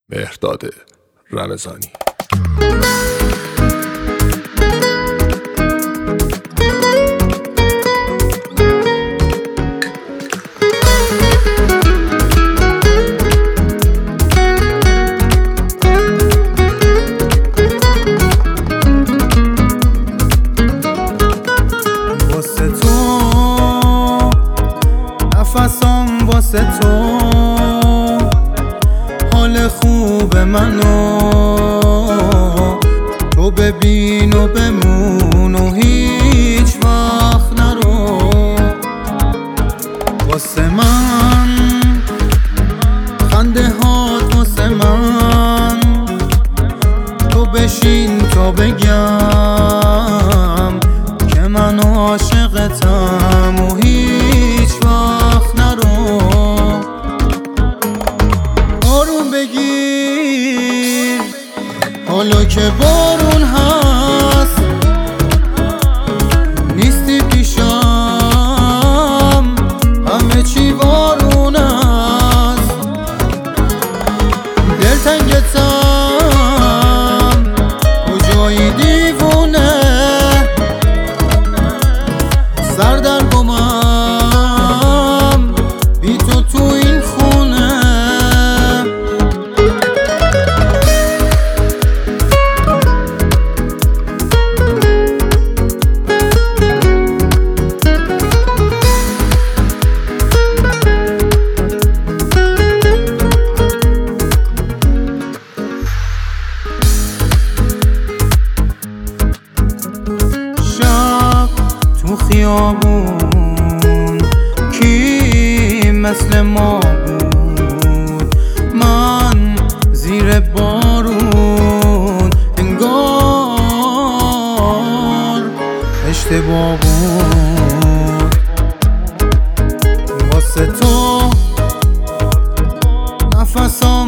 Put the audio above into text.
مهرداد رمضانی. واسه تو نفسم، واسه تو حال خوب منو تو ببین و بمون و هیچ وقت نرو. واسه من خنده هات، واسه من تو بشین تا بگم که من عاشقتم و هیچ وقت نرو. آروم بگیر حالا که بارون هست، نیستی پیشم همه چی وارون است. دلتنگتم کجایی دیوونه، سردرگمم بی تو تو این خونه. شب تو خیابون کی مثل ما بود، من زیر بارون انگار اشتباه بود. واسه تو نفسم